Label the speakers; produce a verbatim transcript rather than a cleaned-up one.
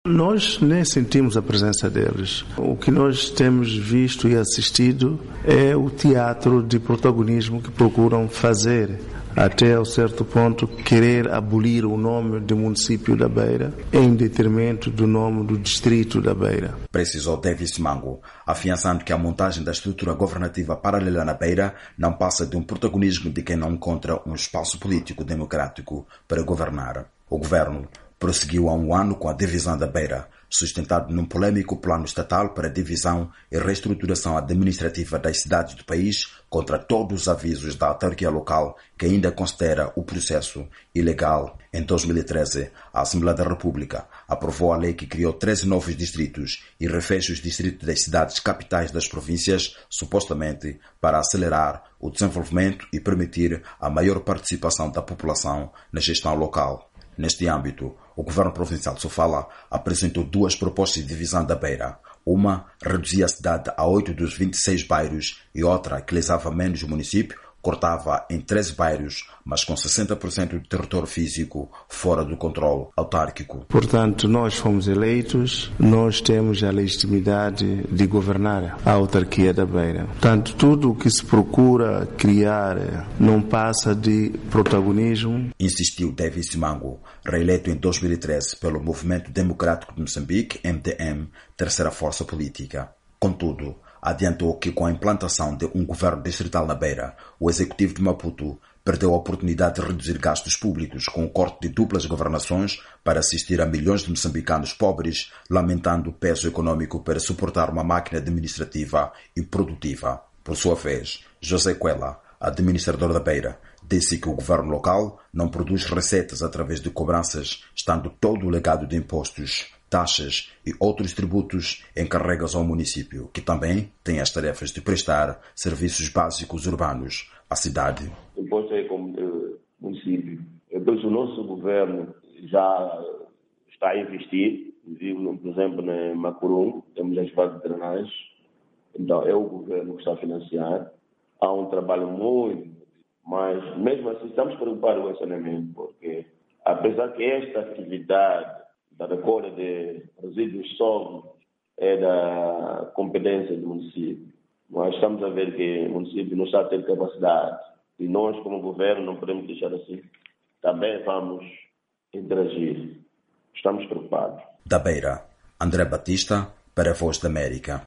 Speaker 1: Nós nem sentimos a presença deles. O que nós temos visto e assistido é o teatro de protagonismo que procuram fazer, até a certo ponto querer abolir o nome do município da Beira em detrimento do nome do distrito da Beira.
Speaker 2: Precisou Davis Mango, afiançando que a montagem da estrutura governativa paralela na Beira não passa de um protagonismo de quem não encontra um espaço político democrático para governar. O governo prosseguiu há um ano com a divisão da Beira, sustentado num polêmico plano estatal para a divisão e reestruturação administrativa das cidades do país, contra todos os avisos da autarquia local, que ainda considera o processo ilegal. Em dois mil e treze, a Assembleia da República aprovou a lei que criou treze novos distritos e refez os distritos das cidades capitais das províncias, supostamente para acelerar o desenvolvimento e permitir a maior participação da população na gestão local. Neste âmbito, o governo provincial de Sofala apresentou duas propostas de divisão da Beira. Uma reduzia a cidade a oito dos vinte e seis bairros e outra, que lesava menos o município, cortava em treze bairros, mas com sessenta por cento do território físico fora do controle autárquico.
Speaker 1: Portanto, nós fomos eleitos, nós temos a legitimidade de governar a autarquia da Beira. Portanto, tudo o que se procura criar não passa de protagonismo.
Speaker 2: Insistiu Davis Mango, reeleito em dois mil e treze pelo Movimento Democrático de Moçambique, M D M, terceira força política. Contudo, adiantou que com a implantação de um governo distrital na Beira, o executivo de Maputo perdeu a oportunidade de reduzir gastos públicos com o corte de duplas governações para assistir a milhões de moçambicanos pobres, lamentando o peso econômico para suportar uma máquina administrativa improdutiva. Por sua vez, José Coelha, administrador da Beira, disse que o governo local não produz receitas através de cobranças, estando todo o legado de impostos, taxas e outros tributos encarregas ao município, que também tem as tarefas de prestar serviços básicos urbanos à cidade.
Speaker 3: O imposto é como uh, município. Então, o nosso governo já está a investir, por exemplo, na Macurum, temos as vagas de drenagem, então é o governo que está a financiar. Há um trabalho muito, mas mesmo assim estamos preocupados com o saneamento, porque apesar que esta atividade da recolha de resíduos sólidos é da competência do município, nós estamos a ver que o município não está a ter capacidade e nós, como governo, não podemos deixar assim. Também vamos interagir. Estamos preocupados.
Speaker 2: Da Beira, André Batista, para a Voz da América.